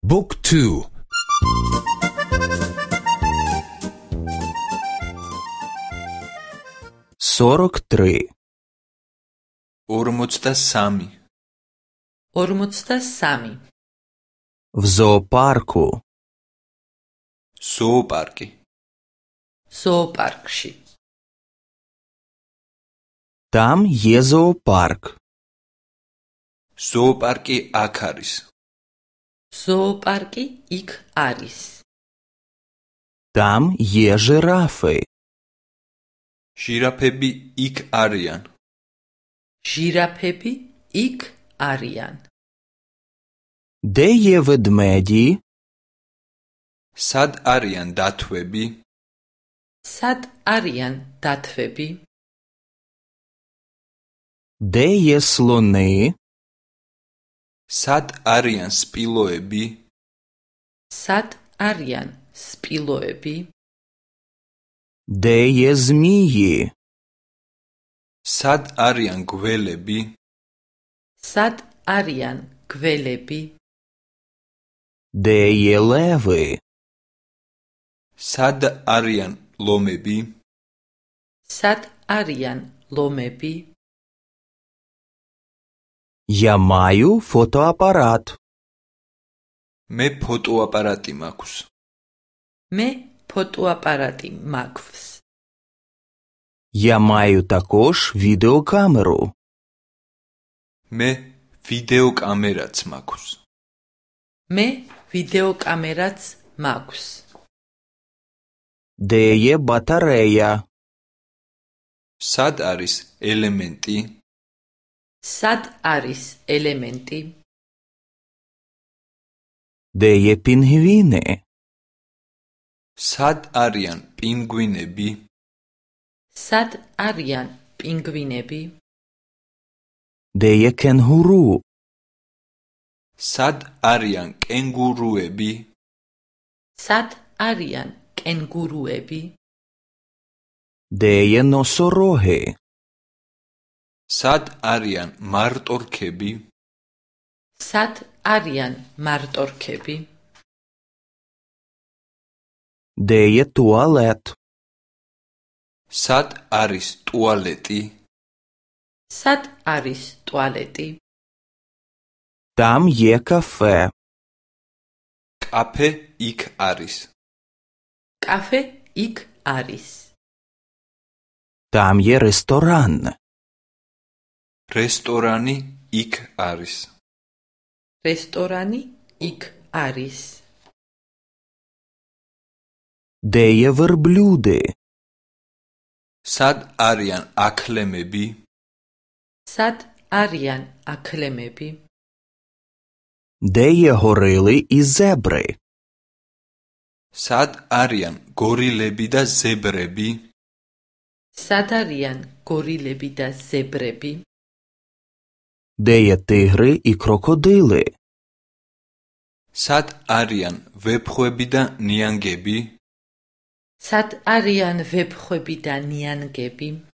Book 2. 43. 43. 43. В зоопарку. ზოოპარკი. ზოოპარკში. Там є зоопарк. ზოოპარკი აქ არის. ზოოპარკი იქ არის. Там є жирафи. ჟირაფები იქ არიან. ჟირაფები იქ არიან. Де є ведмеді? სად არიან დათვები? სად არიან დათვები? Де є слони? სად არიან სპილოები? სად არიან სპილოები? Де є змії? სად არიან გველები? სად არიან გველები? Де є леви? სად არიან ლომები? სად არიან ლომები? Я маю фотоапарат. მე ფოტოაპარატი მაქვს. მე ფოტოაპარატი მაქვს. Я маю також відеокамеру. მე ვიდეოკამერაც მაქვს. მე ვიდეოკამერაც მაქვს. Де є батарея? სად არის ელემენტი? სად არის ელემენტი? Де є пінгвіни? სად არიან პინგვინები? სად არიან პინგვინები? Де є кенгуру? სად არიან კენგურუები? სად არიან კენგურუები? Де є носороги? სად არიან მარტორქები? სად არიან მარტორქები? Де є туалет? სად არის ტუალეტი? სად არის ტუალეტი? Там є кафе. კაფე იქ არის. კაფე იქ არის. Там є ресторан. რესტორანი იქ არის. რესტორანი იქ არის. Де є верблюди? სად არიან აქლემები? სად არიან აქლემები? Де є горили і зебри? სად არიან გორილები და ზებრები? სად არიან გორილები და ზებრები? Де є тигри і крокодили? სად არიან ვეფხვები და ნიანგები? სად არიან ვეფხვები და ნიანგები?